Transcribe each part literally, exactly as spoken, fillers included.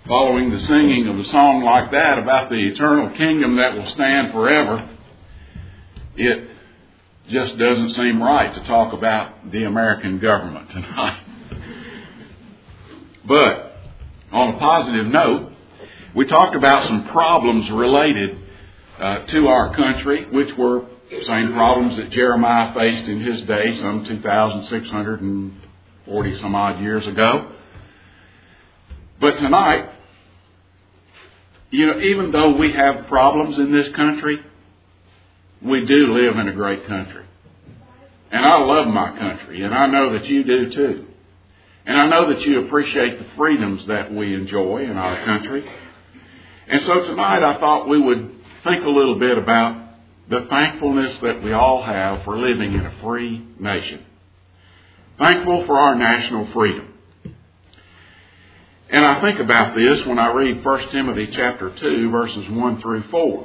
following the singing of a song like that about the eternal kingdom that will stand forever, it just doesn't seem right to talk about the American government tonight. But on a positive note, we talked about some problems related uh, to our country, which were the same problems that Jeremiah faced in his day some two thousand six hundred forty some odd years ago. But tonight, you know, even though we have problems in this country, we do live in a great country. And I love my country, and I know that you do too. And I know that you appreciate the freedoms that we enjoy in our country. And so tonight I thought we would think a little bit about the thankfulness that we all have for living in a free nation. Thankful for our national freedom. And I think about this when I read First Timothy chapter two, verses one through four,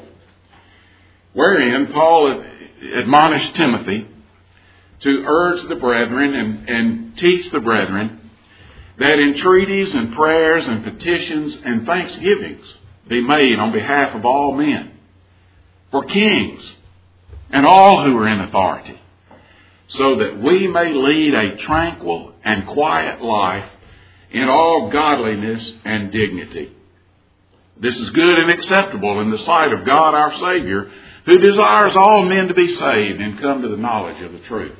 wherein Paul admonished Timothy to urge the brethren and, and teach the brethren that entreaties and prayers and petitions and thanksgivings be made on behalf of all men, for kings and all who are in authority, so that we may lead a tranquil and quiet life in all godliness and dignity. This is good and acceptable in the sight of God our Savior, who desires all men to be saved and come to the knowledge of the truth.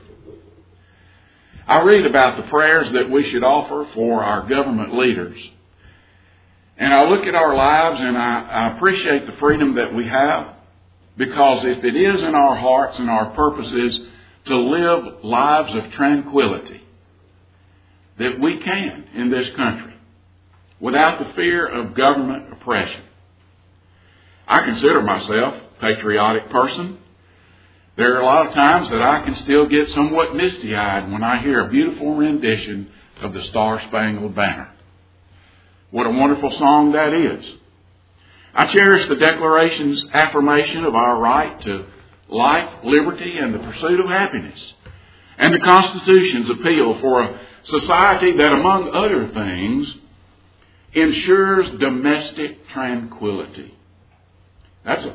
I read about the prayers that we should offer for our government leaders. And I look at our lives and I, I appreciate the freedom that we have, because if it is in our hearts and our purposes to live lives of tranquility, that we can in this country without the fear of government oppression. I consider myself a patriotic person. There are a lot of times that I can still get somewhat misty-eyed when I hear a beautiful rendition of the Star-Spangled Banner. What a wonderful song that is. I cherish the Declaration's affirmation of our right to life, liberty, and the pursuit of happiness, and the Constitution's appeal for a society that, among other things, ensures domestic tranquility. That's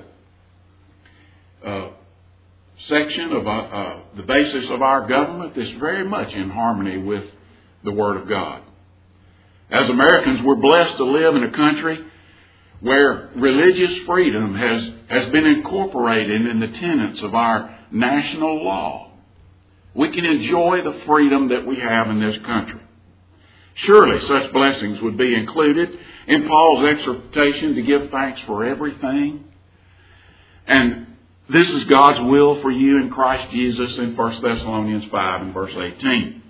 a, a section of uh, uh, the basis of our government that's very much in harmony with the Word of God. As Americans, we're blessed to live in a country where religious freedom has, has been incorporated in the tenets of our national law. We can enjoy the freedom that we have in this country. Surely such blessings would be included in Paul's exhortation to give thanks for everything. And this is God's will for you in Christ Jesus in First Thessalonians five and verse eighteen.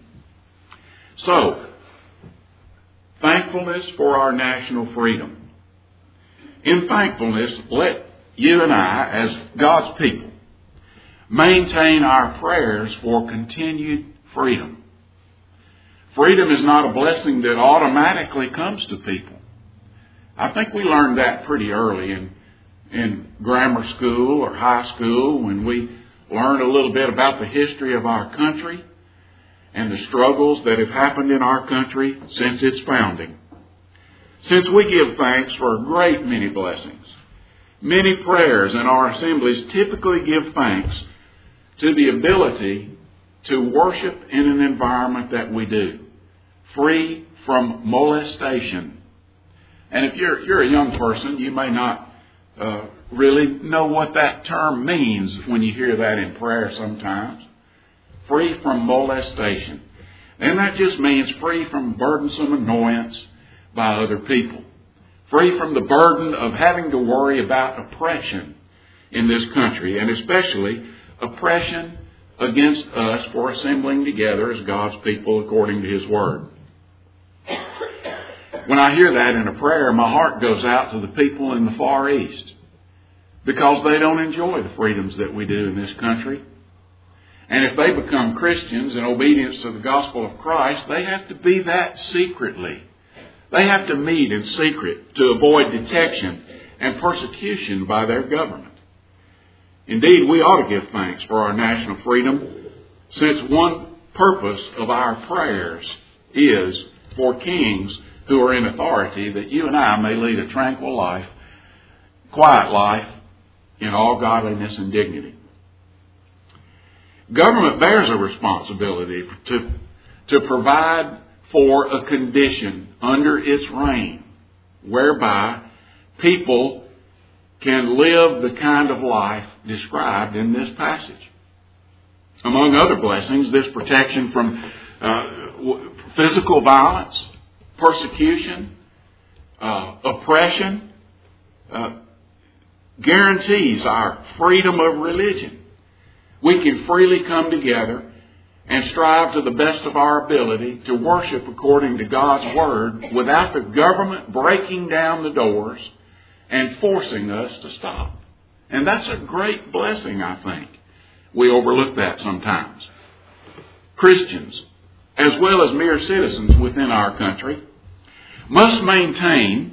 So, thankfulness for our national freedom. In thankfulness, let you and I, as God's people, maintain our prayers for continued freedom. Freedom is not a blessing that automatically comes to people. I think we learned that pretty early in, in grammar school or high school, when we learned a little bit about the history of our country and the struggles that have happened in our country since its founding. Since we give thanks for a great many blessings, many prayers in our assemblies typically give thanks to the ability to worship in an environment that we do, free from molestation. And if you're, you're a young person, you may not uh, really know what that term means when you hear that in prayer sometimes. Free from molestation. And that just means free from burdensome annoyance by other people. Free from the burden of having to worry about oppression in this country, and especially oppression against us for assembling together as God's people according to His Word. When I hear that in a prayer, my heart goes out to the people in the Far East, because they don't enjoy the freedoms that we do in this country. And if they become Christians in obedience to the gospel of Christ, they have to be that secretly. They have to meet in secret to avoid detection and persecution by their government. Indeed, we ought to give thanks for our national freedom, since one purpose of our prayers is for kings who are in authority, that you and I may lead a tranquil life, quiet life, in all godliness and dignity. Government bears a responsibility to, to provide for a condition under its reign whereby people can live the kind of life described in this passage. Among other blessings, this protection from uh, physical violence, persecution, uh, oppression, uh, guarantees our freedom of religion. We can freely come together and strive to the best of our ability to worship according to God's Word without the government breaking down the doors and forcing us to stop. And that's a great blessing, I think. We overlook that sometimes. Christians, as well as mere citizens within our country, must maintain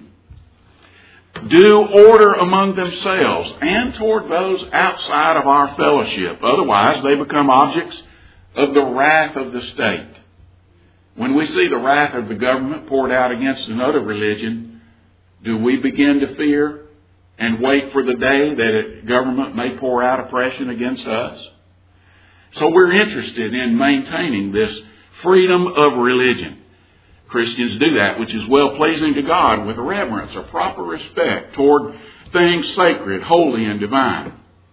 due order among themselves and toward those outside of our fellowship. Otherwise, they become objects of the wrath of the state. When we see the wrath of the government poured out against another religion, do we begin to fear and wait for the day that a government may pour out oppression against us? So we're interested in maintaining this freedom of religion. Christians do that which is well-pleasing to God with reverence or proper respect toward things sacred, holy, and divine.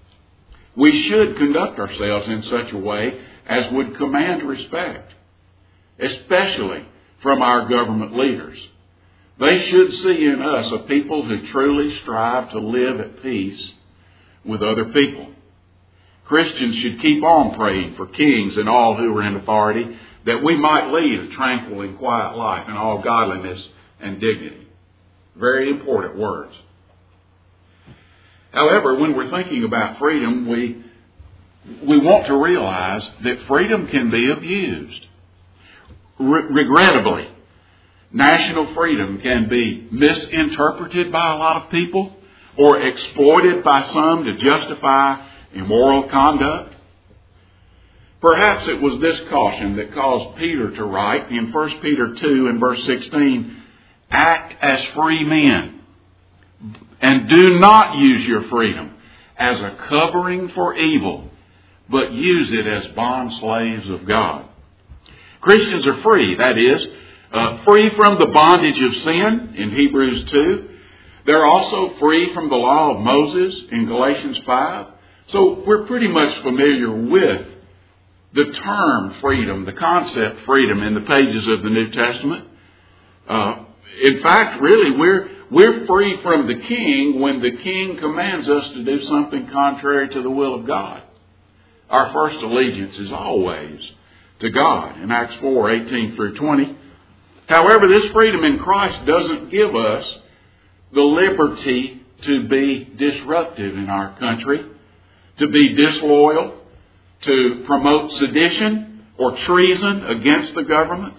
We should conduct ourselves in such a way as would command respect, especially from our government leaders. They should see in us a people who truly strive to live at peace with other people. Christians should keep on praying for kings and all who are in authority, that we might lead a tranquil and quiet life in all godliness and dignity. Very important words. However, when we're thinking about freedom, we, we want to realize that freedom can be abused. Re- regrettably, national freedom can be misinterpreted by a lot of people or exploited by some to justify immoral conduct. Perhaps it was this caution that caused Peter to write in First Peter two and verse sixteen, "Act as free men, and do not use your freedom as a covering for evil, but use it as bond slaves of God." Christians are free, that is, uh, free from the bondage of sin in Hebrews two. They're also free from the law of Moses in Galatians five. So we're pretty much familiar with the term freedom, the concept freedom in the pages of the New Testament. Uh, in fact, really, we're we're free from the king when the king commands us to do something contrary to the will of God. Our first allegiance is always to God in Acts four, eighteen through twenty. However, this freedom in Christ doesn't give us the liberty to be disruptive in our country, to be disloyal, to promote sedition or treason against the government.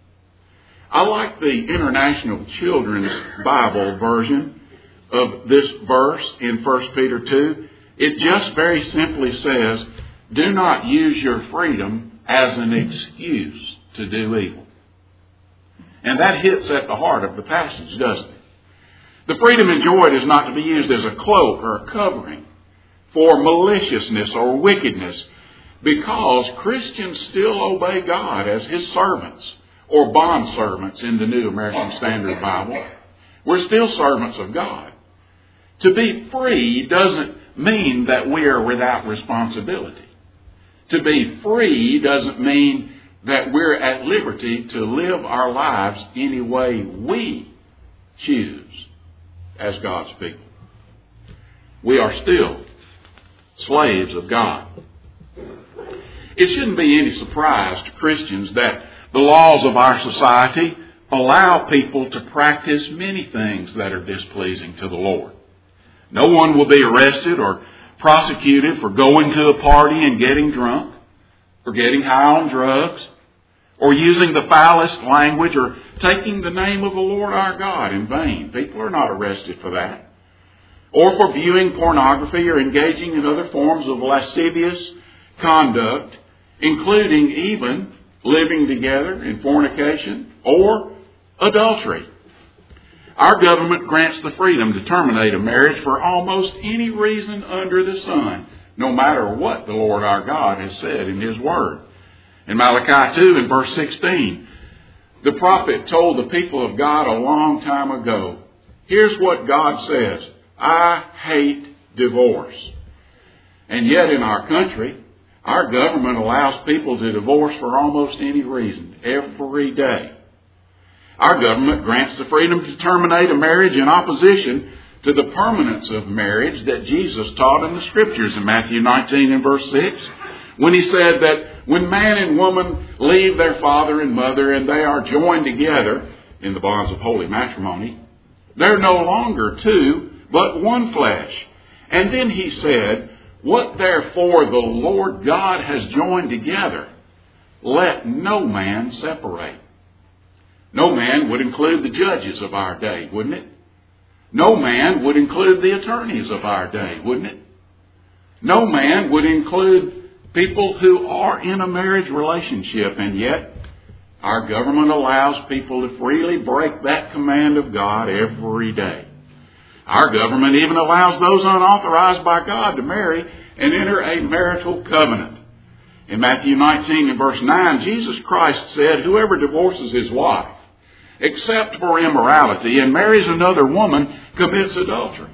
I like the International Children's Bible version of this verse in First Peter two. It just very simply says, "Do not use your freedom as an excuse to do evil." And that hits at the heart of the passage, doesn't it? The freedom enjoyed is not to be used as a cloak or a covering for maliciousness or wickedness, because Christians still obey God as His servants or bond servants in the New American Standard Bible. We're still servants of God. To be free doesn't mean that we are without responsibility. To be free doesn't mean that we're at liberty to live our lives any way we choose as God's people. We are still slaves of God. It shouldn't be any surprise to Christians that the laws of our society allow people to practice many things that are displeasing to the Lord. No one will be arrested or prosecuted for going to a party and getting drunk, or getting high on drugs, or using the foulest language, or taking the name of the Lord our God in vain. People are not arrested for that. Or for viewing pornography or engaging in other forms of lascivious conduct, including even living together in fornication or adultery. our government grants the freedom to terminate a marriage for almost any reason under the sun, no matter what the Lord our God has said in His Word. In Malachi two and verse sixteen, the prophet told the people of God a long time ago, here's what God says, I hate divorce. And yet in our country, our government allows people to divorce for almost any reason, every day. Our government grants the freedom to terminate a marriage in opposition to the permanence of marriage that Jesus taught in the Scriptures in Matthew nineteen and verse six, when He said that when man and woman leave their father and mother and they are joined together in the bonds of holy matrimony, they're no longer two, but one flesh. And then He said, what therefore the Lord God has joined together, let no man separate. No man would include the judges of our day, wouldn't it? No man would include the attorneys of our day, wouldn't it? No man would include people who are in a marriage relationship, and yet our government allows people to freely break that command of God every day. Our government even allows those unauthorized by God to marry and enter a marital covenant. In Matthew nineteen and verse nine, Jesus Christ said, whoever divorces his wife, except for immorality, and marries another woman, commits adultery.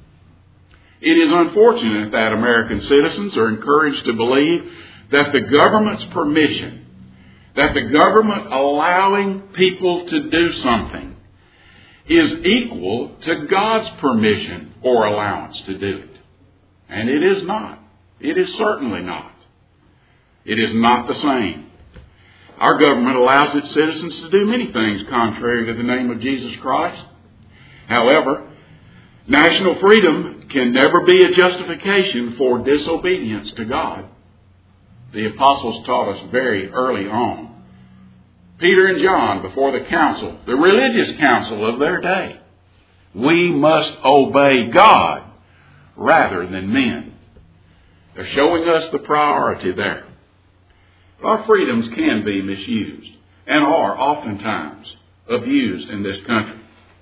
It is unfortunate that American citizens are encouraged to believe that the government's permission, that the government allowing people to do something, is equal to God's permission or allowance to do it. And it is not. It is certainly not. It is not the same. Our government allows its citizens to do many things contrary to the name of Jesus Christ. However, national freedom can never be a justification for disobedience to God. The apostles taught us very early on. Peter and John, before the council, the religious council of their day, we must obey God rather than men. They're showing us the priority there. Our freedoms can be misused and are oftentimes abused in this country.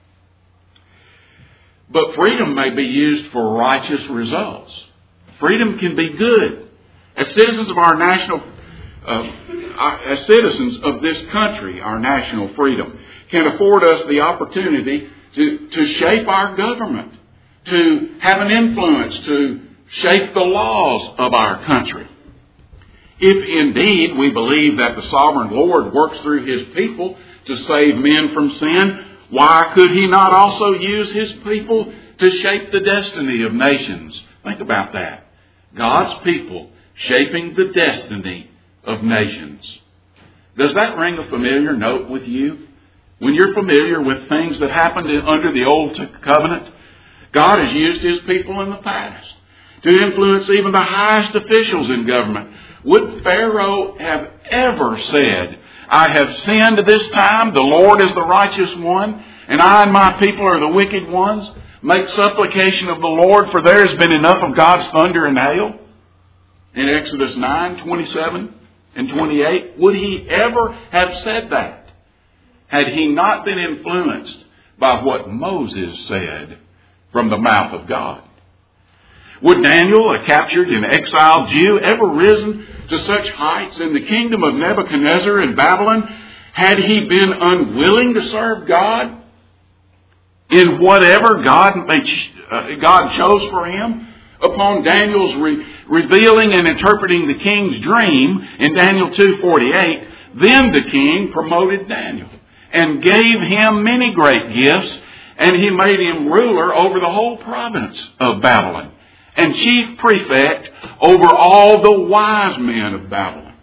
But freedom may be used for righteous results. Freedom can be good. As citizens of our national, uh, as citizens of this country, our national freedom can afford us the opportunity to, to shape our government, to have an influence, to shape the laws of our country. If indeed we believe that the sovereign Lord works through His people to save men from sin, why could He not also use His people to shape the destiny of nations? Think about that. God's people shaping the destiny of nations. Does that ring a familiar note with you? When you're familiar with things that happened under the Old Covenant, God has used His people in the past to influence even the highest officials in government. Would Pharaoh have ever said, I have sinned this time, the Lord is the righteous one, and I and my people are the wicked ones? Make supplication of the Lord, for there has been enough of God's thunder and hail? In Exodus nine, twenty-seven and twenty-eight, would he ever have said that had he not been influenced by what Moses said from the mouth of God? Would Daniel, a captured and exiled Jew, ever risen to such heights in the kingdom of Nebuchadnezzar in Babylon had he been unwilling to serve God in whatever God, uh, God chose for him? Upon Daniel's re- revealing and interpreting the king's dream in Daniel two forty-eight, then the king promoted Daniel and gave him many great gifts, and he made him ruler over the whole province of Babylon and chief prefect over all the wise men of Babylon.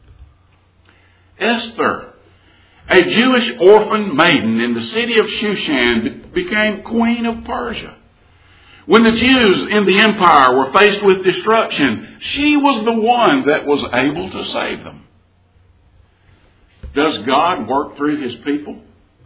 Esther, a Jewish orphan maiden in the city of Shushan, became queen of Persia. When the Jews in the empire were faced with destruction, she was the one that was able to save them. Does God work through His people?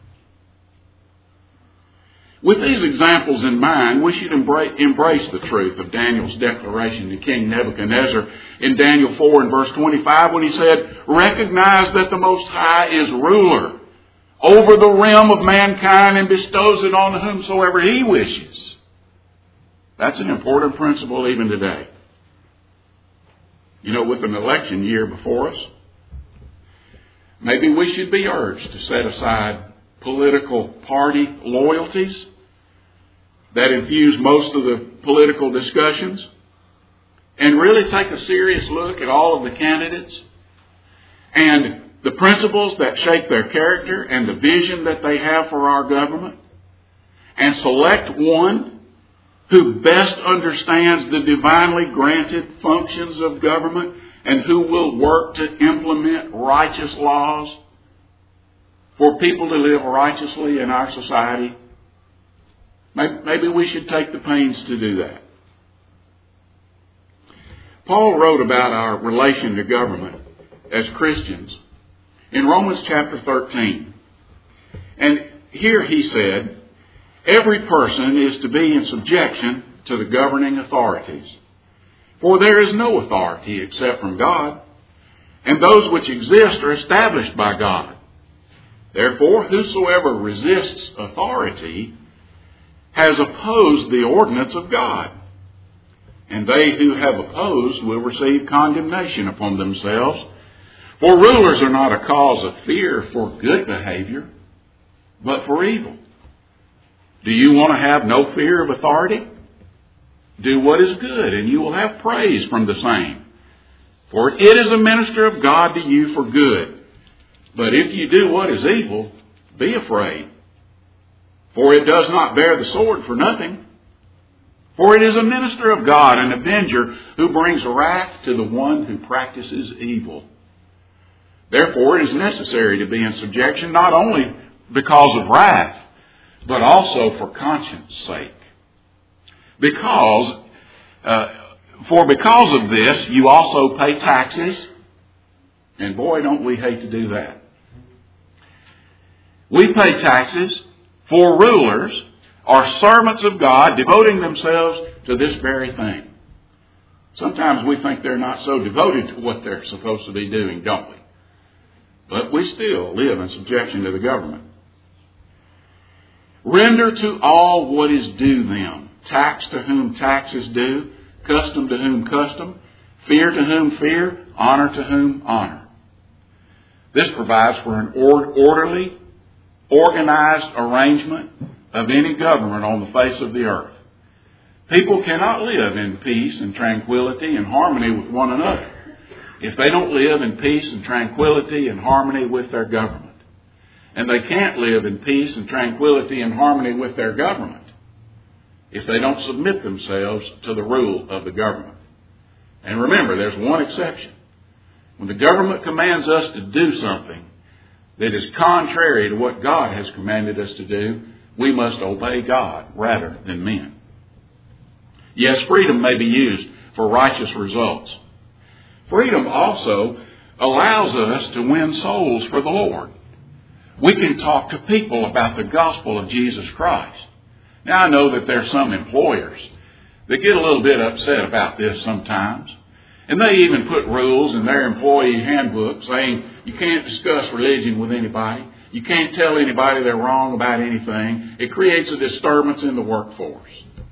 With these examples in mind, we should embrace the truth of Daniel's declaration to King Nebuchadnezzar in Daniel four and verse twenty-five when he said, recognize that the Most High is ruler over the realm of mankind and bestows it on whomsoever He wishes. That's an important principle even today. You know, with an election year before us, maybe we should be urged to set aside political party loyalties that infuse most of the political discussions and really take a serious look at all of the candidates and the principles that shape their character and the vision that they have for our government, and select one who best understands the divinely granted functions of government and who will work to implement righteous laws for people to live righteously in our society. Maybe we should take the pains to do that. Paul wrote about our relation to government as Christians in Romans chapter thirteen. And here he said, every person is to be in subjection to the governing authorities. For there is no authority except from God, and those which exist are established by God. Therefore, whosoever resists authority has opposed the ordinance of God. And they who have opposed will receive condemnation upon themselves. For rulers are not a cause of fear for good behavior, but for evil. Do you want to have no fear of authority? Do what is good, and you will have praise from the same. For it is a minister of God to you for good. But if you do what is evil, be afraid. For it does not bear the sword for nothing. For it is a minister of God, an avenger, who brings wrath to the one who practices evil. Therefore, it is necessary to be in subjection, not only because of wrath, but also for conscience sake. Because, uh, for because of this, you also pay taxes. And boy, don't we hate to do that. We pay taxes, for rulers are servants of God, devoting themselves to this very thing. Sometimes we think they're not so devoted to what they're supposed to be doing, don't we? But we still live in subjection to the government. Render to all what is due them. Tax to whom tax is due. Custom to whom custom. Fear to whom fear. Honor to whom honor. This provides for an orderly, organized arrangement of any government on the face of the earth. People cannot live in peace and tranquility and harmony with one another if they don't live in peace and tranquility and harmony with their government. And they can't live in peace and tranquility and harmony with their government if they don't submit themselves to the rule of the government. And remember, there's one exception. When the government commands us to do something that is contrary to what God has commanded us to do, we must obey God rather than men. Yes, freedom may be used for righteous results. Freedom also allows us to win souls for the Lord. We can talk to people about the gospel of Jesus Christ. Now, I know that there are some employers that get a little bit upset about this sometimes. And they even put rules in their employee handbook saying you can't discuss religion with anybody. You can't tell anybody they're wrong about anything. It creates a disturbance in the workforce.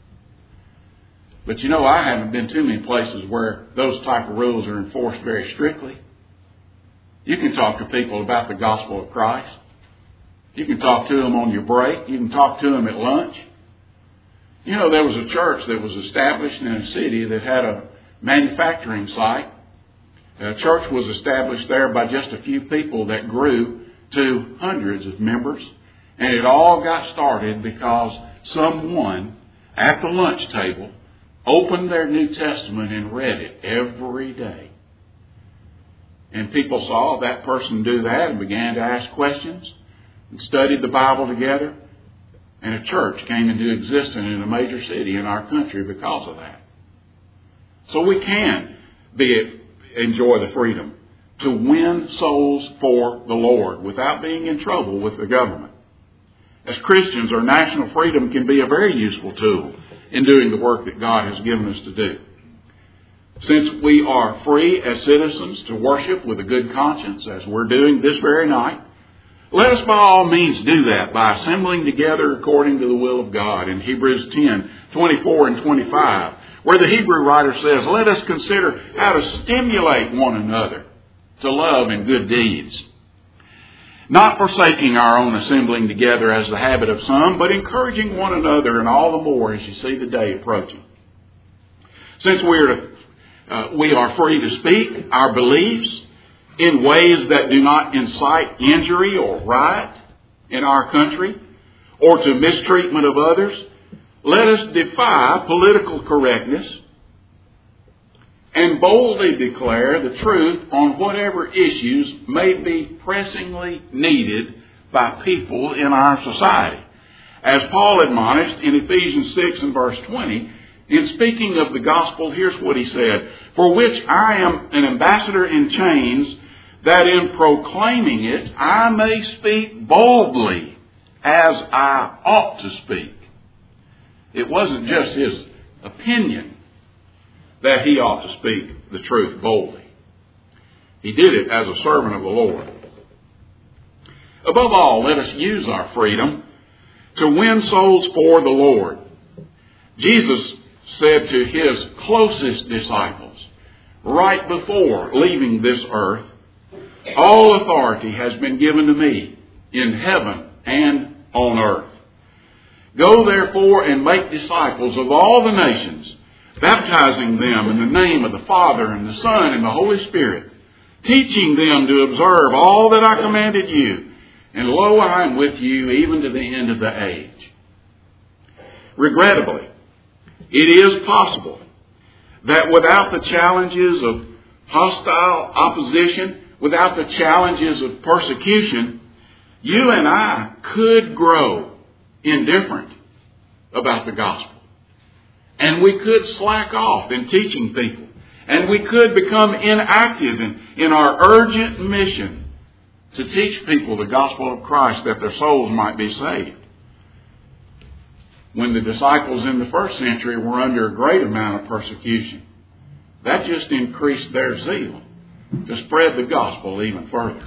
But you know, I haven't been too many places where those type of rules are enforced very strictly. You can talk to people about the gospel of Christ. You can talk to them on your break. You can talk to them at lunch. You know, there was a church that was established in a city that had a manufacturing site. A church was established there by just a few people that grew to hundreds of members. And it all got started because someone at the lunch table opened their New Testament and read it every day. And people saw that person do that and began to ask questions and studied the Bible together. And a church came into existence in a major city in our country because of that. So we can be enjoy the freedom to win souls for the Lord without being in trouble with the government. As Christians, our national freedom can be a very useful tool in doing the work that God has given us to do. Since we are free as citizens to worship with a good conscience, as we're doing this very night, Let us by all means do that by assembling together according to the will of God in Hebrews ten, twenty-four and twenty-five, where the Hebrew writer says, let us consider how to stimulate one another to love and good deeds, not forsaking our own assembling together as the habit of some, but encouraging one another, and all the more as you see the day approaching. Since we are, to, uh, we are free to speak our beliefs in ways that do not incite injury or riot in our country or to mistreatment of others, let us defy political correctness and boldly declare the truth on whatever issues may be pressingly needed by people in our society. As Paul admonished in Ephesians six and verse twenty, in speaking of the gospel, here's what he said, for which I am an ambassador in chains, that in proclaiming it I may speak boldly as I ought to speak. It wasn't just his opinion that he ought to speak the truth boldly. He did it as a servant of the Lord. Above all, let us use our freedom to win souls for the Lord. Jesus said to his closest disciples, right before leaving this earth, all authority has been given to me in heaven and on earth. Go therefore and make disciples of all the nations, baptizing them in the name of the Father and the Son and the Holy Spirit, teaching them to observe all that I commanded you. And lo, I am with you even to the end of the age. Regrettably, it is possible that without the challenges of hostile opposition, without the challenges of persecution, you and I could grow indifferent about the gospel. And we could slack off in teaching people. And we could become inactive in, in our urgent mission to teach people the gospel of Christ that their souls might be saved. When the disciples in the first century were under a great amount of persecution, that just increased their zeal to spread the gospel even further.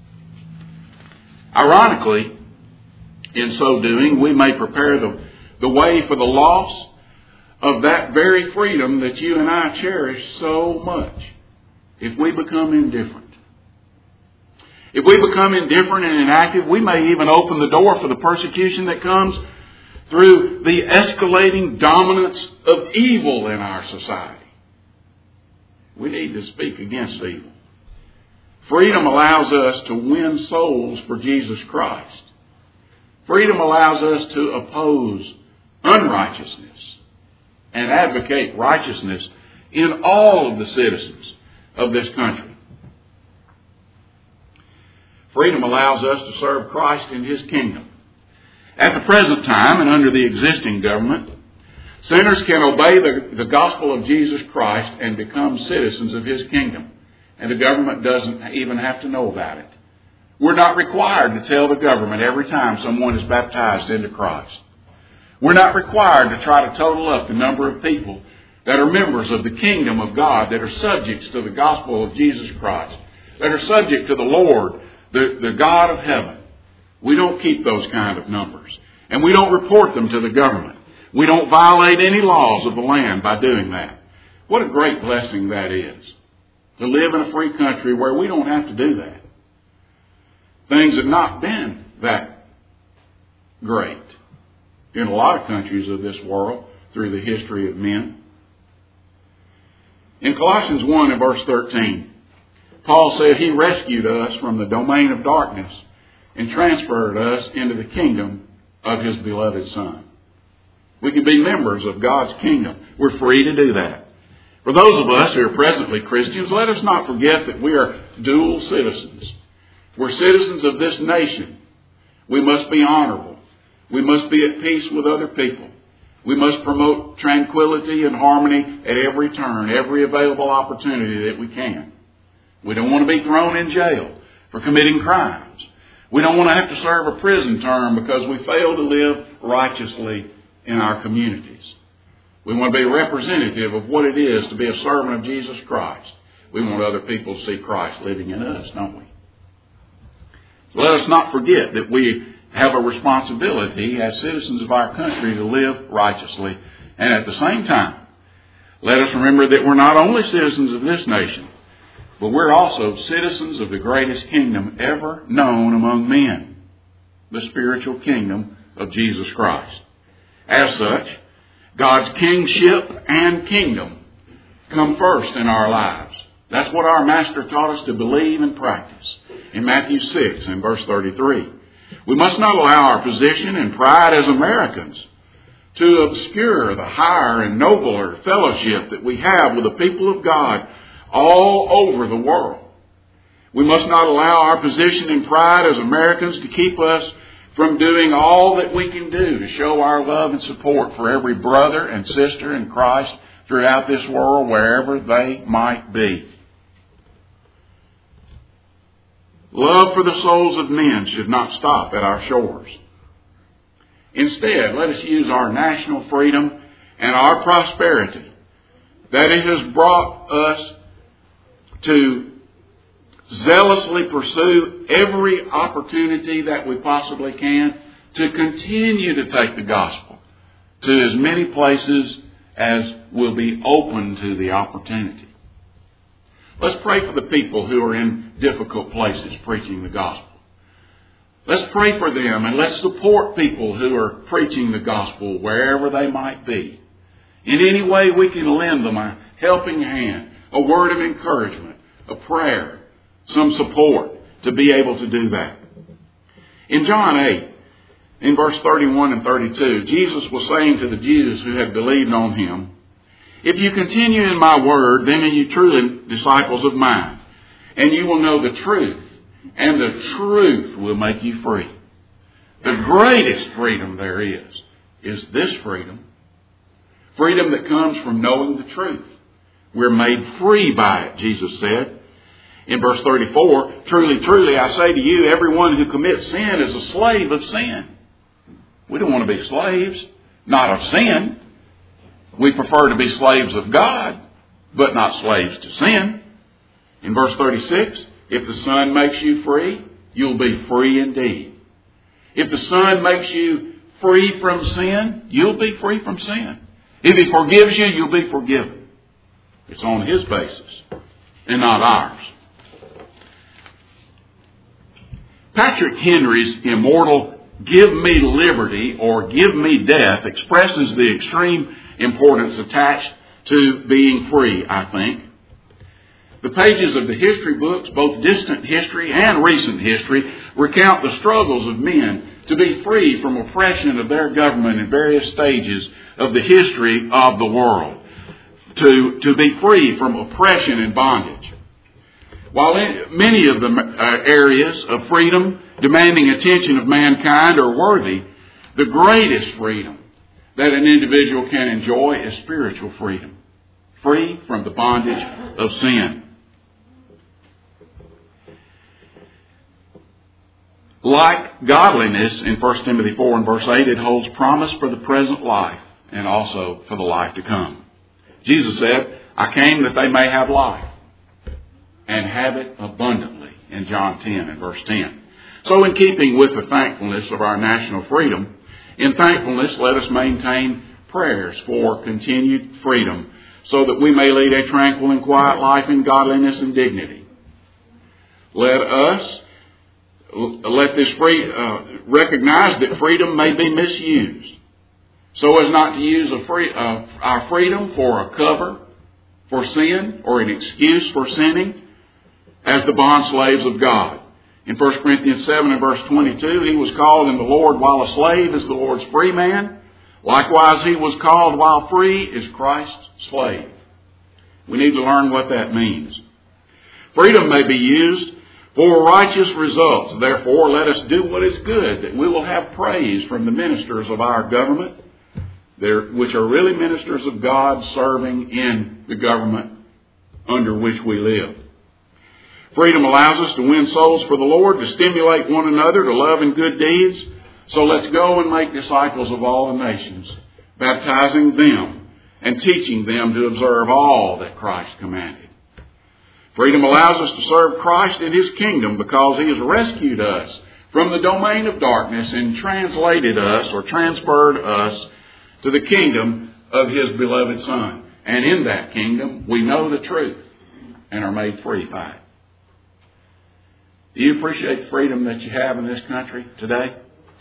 Ironically, in so doing, we may prepare the, the way for the loss of that very freedom that you and I cherish so much if we become indifferent. If we become indifferent and inactive, we may even open the door for the persecution that comes through the escalating dominance of evil in our society. We need to speak against evil. Freedom allows us to win souls for Jesus Christ. Freedom allows us to oppose unrighteousness and advocate righteousness in all of the citizens of this country. Freedom allows us to serve Christ in His kingdom. At the present time and under the existing government, sinners can obey the, the gospel of Jesus Christ and become citizens of His kingdom. And the government doesn't even have to know about it. We're not required to tell the government every time someone is baptized into Christ. We're not required to try to total up the number of people that are members of the kingdom of God, that are subjects to the gospel of Jesus Christ, that are subject to the Lord, the, the God of heaven. We don't keep those kind of numbers. And we don't report them to the government. We don't violate any laws of the land by doing that. What a great blessing that is, to live in a free country where we don't have to do that. Things have not been that great in a lot of countries of this world through the history of men. In Colossians one and verse thirteen, Paul said He rescued us from the domain of darkness and transferred us into the kingdom of His beloved Son. We can be members of God's kingdom. We're free to do that. For those of us who are presently Christians, let us not forget that we are dual citizens. We're citizens of this nation. We must be honorable. We must be at peace with other people. We must promote tranquility and harmony at every turn, every available opportunity that we can. We don't want to be thrown in jail for committing crimes. We don't want to have to serve a prison term because we fail to live righteously in our communities. We want to be representative of what it is to be a servant of Jesus Christ. We want other people to see Christ living in us, don't we? Let us not forget that we have a responsibility as citizens of our country to live righteously. And at the same time, let us remember that we're not only citizens of this nation, but we're also citizens of the greatest kingdom ever known among men, the spiritual kingdom of Jesus Christ. As such, God's kingship and kingdom come first in our lives. That's what our Master taught us to believe and practice in Matthew six and verse thirty-three. We must not allow our position and pride as Americans to obscure the higher and nobler fellowship that we have with the people of God all over the world. We must not allow our position and pride as Americans to keep us from doing all that we can do to show our love and support for every brother and sister in Christ throughout this world, wherever they might be. Love for the souls of men should not stop at our shores. Instead, let us use our national freedom and our prosperity that it has brought us to zealously pursue every opportunity that we possibly can to continue to take the gospel to as many places as will be open to the opportunity. Let's pray for the people who are in difficult places preaching the gospel. Let's pray for them and let's support people who are preaching the gospel wherever they might be. In any way we can lend them a helping hand, a word of encouragement, a prayer, some support to be able to do that. In John eight, in verse thirty-one and thirty-two, Jesus was saying to the Jews who had believed on him, "If you continue in my word, then are you truly disciples of mine, and you will know the truth, and the truth will make you free." The greatest freedom there is, is this freedom. Freedom that comes from knowing the truth. We're made free by it, Jesus said. In verse thirty-four, "Truly, truly, I say to you, everyone who commits sin is a slave of sin." We don't want to be slaves, not of sin. We prefer to be slaves of God, but not slaves to sin. In verse thirty-six, "If the Son makes you free, you'll be free indeed." If the Son makes you free from sin, you'll be free from sin. If He forgives you, you'll be forgiven. It's on His basis and not ours. Patrick Henry's immortal "Give me liberty" or "Give me death" expresses the extreme importance attached to being free, I think. The pages of the history books, both distant history and recent history, recount the struggles of men to be free from oppression of their government in various stages of the history of the world. To, to be free from oppression and bondage. While in many of the uh, areas of freedom demanding attention of mankind are worthy, the greatest freedom that an individual can enjoy is spiritual freedom. Free from the bondage of sin. Like godliness in First Timothy four and verse eight, it holds promise for the present life and also for the life to come. Jesus said, "I came that they may have life and have it abundantly," in John ten and verse ten. So in keeping with the thankfulness of our national freedom, in thankfulness let us maintain prayers for continued freedom so that we may lead a tranquil and quiet life in godliness and dignity. Let us let this free uh, recognize that freedom may be misused, so as not to use a free, uh, our freedom for a cover for sin or an excuse for sinning as the bond slaves of God. In First Corinthians seven and verse twenty-two, "He was called in the Lord while a slave is the Lord's free man. Likewise, he was called while free is Christ's slave." We need to learn what that means. Freedom may be used for righteous results. Therefore, let us do what is good, that we will have praise from the ministers of our government, which are really ministers of God serving in the government under which we live. Freedom allows us to win souls for the Lord, to stimulate one another to love and good deeds. So let's go and make disciples of all the nations, baptizing them and teaching them to observe all that Christ commanded. Freedom allows us to serve Christ in His kingdom because He has rescued us from the domain of darkness and translated us or transferred us to the kingdom of His beloved Son. And in that kingdom, we know the truth and are made free by it. Do you appreciate the freedom that you have in this country today?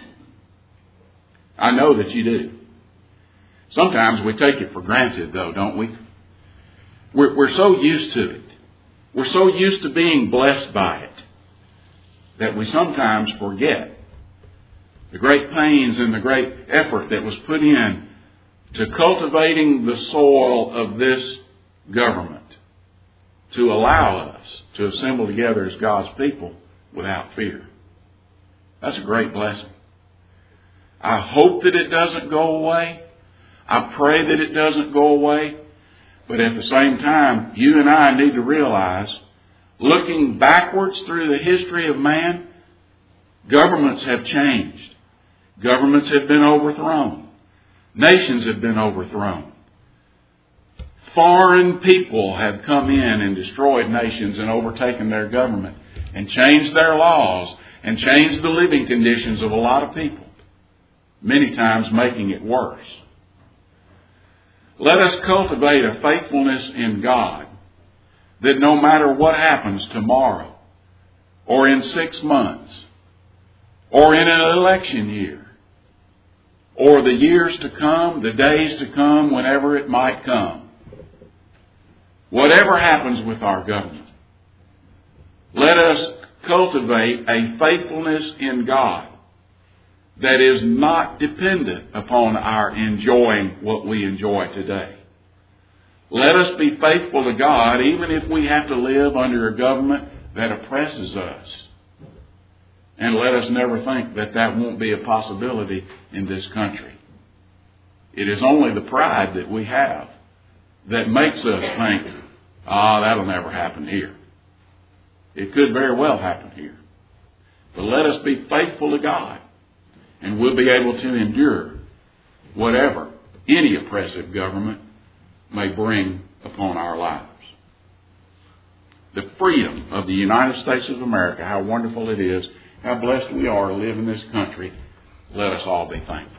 I know that you do. Sometimes we take it for granted, though, don't we? We're, we're so used to it. We're so used to being blessed by it that we sometimes forget the great pains and the great effort that was put in to cultivating the soil of this government to allow us to assemble together as God's people without fear. That's a great blessing. I hope that it doesn't go away. I pray that it doesn't go away. But at the same time, you and I need to realize, looking backwards through the history of man, governments have changed. Governments have been overthrown. Nations have been overthrown. Foreign people have come in and destroyed nations and overtaken their government and changed their laws and changed the living conditions of a lot of people, many times making it worse. Let us cultivate a faithfulness in God that no matter what happens tomorrow or in six months or in an election year or the years to come, the days to come, whenever it might come, whatever happens with our government, let us cultivate a faithfulness in God that is not dependent upon our enjoying what we enjoy today. Let us be faithful to God even if we have to live under a government that oppresses us. And let us never think that that won't be a possibility in this country. It is only the pride that we have that makes us think, ah, that'll never happen here. It could very well happen here. But let us be faithful to God, and we'll be able to endure whatever any oppressive government may bring upon our lives. The freedom of the United States of America, how wonderful it is, how blessed we are to live in this country. Let us all be thankful.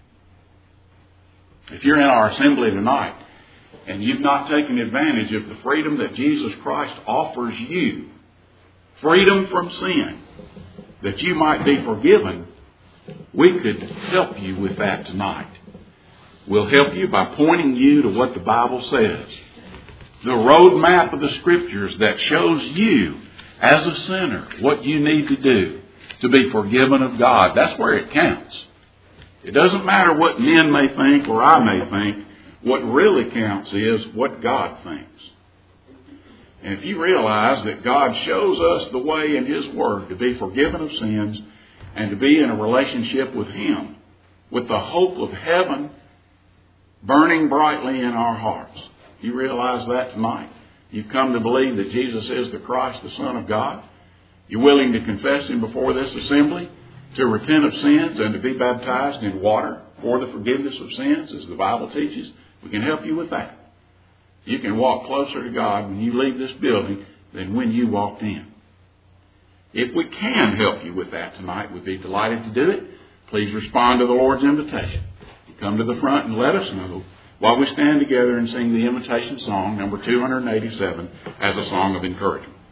If you're in our assembly tonight and you've not taken advantage of the freedom that Jesus Christ offers you, freedom from sin, that you might be forgiven, we could help you with that tonight. We'll help you by pointing you to what the Bible says. The roadmap of the Scriptures that shows you, as a sinner, what you need to do to be forgiven of God. That's where it counts. It doesn't matter what men may think or I may think. What really counts is what God thinks. And if you realize that God shows us the way in His Word to be forgiven of sins and to be in a relationship with Him, with the hope of heaven burning brightly in our hearts. You realize that tonight? You've come to believe that Jesus is the Christ, the Son of God. You're willing to confess Him before this assembly, to repent of sins and to be baptized in water for the forgiveness of sins, as the Bible teaches. We can help you with that. You can walk closer to God when you leave this building than when you walked in. If we can help you with that tonight, we'd be delighted to do it. Please respond to the Lord's invitation. You come to the front and let us know while we stand together and sing the invitation song, number two hundred eighty-seven, as a song of encouragement.